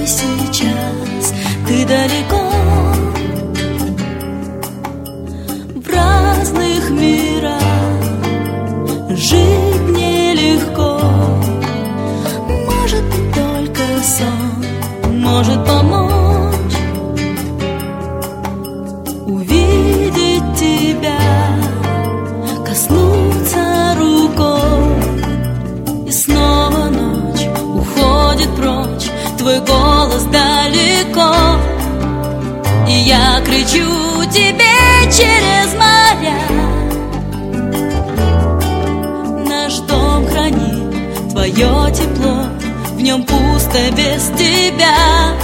тобой сейчас, ты далеко, в разных мирах жить нелегко. Может быть, только сон может помочь увидеть тебя, коснуться рукой, и снова ночь уходит прочь, твой голос далеко, и я кричу тебе через моря. Наш дом хранит твое тепло, в нем пусто без тебя.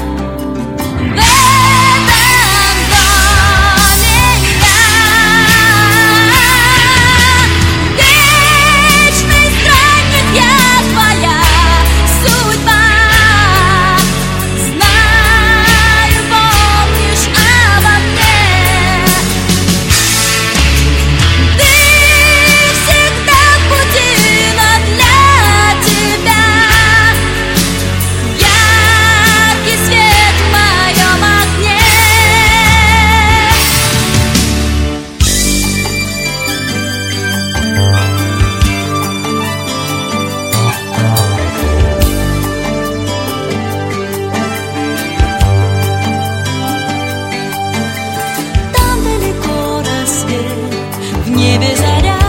В небе заря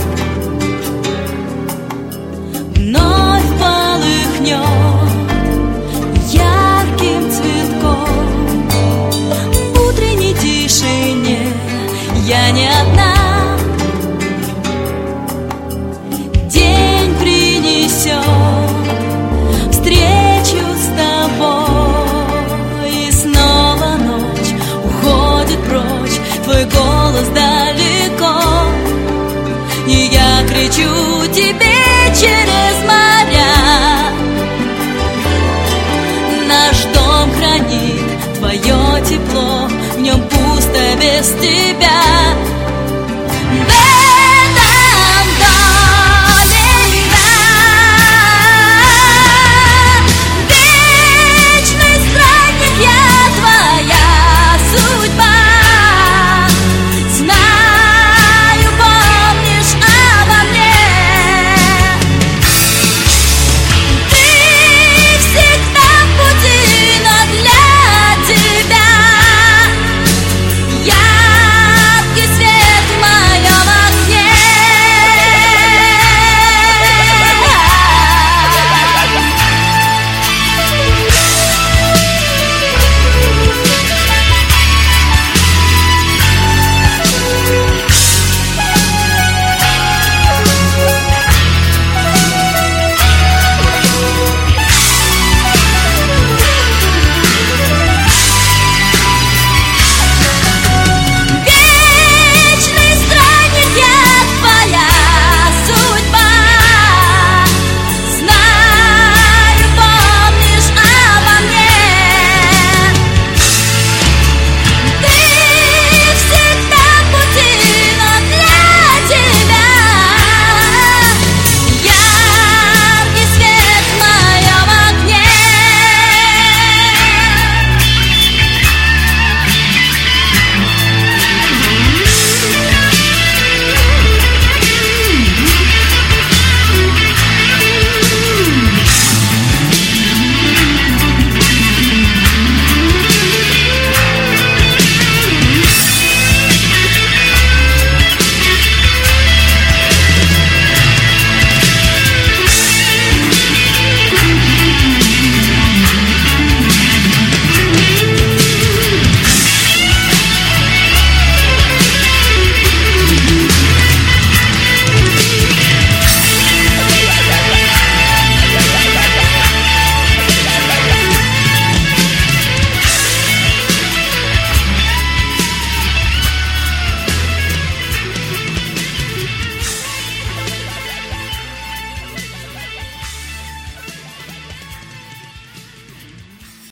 вновь полыхнет ярким цветком. В утренней тишине я не одна. День принесет встречу с тобой, и снова ночь уходит прочь, твой голос далеко, и я кричу тебе через моря. Наш дом хранит твое тепло, в нем пусто без тебя.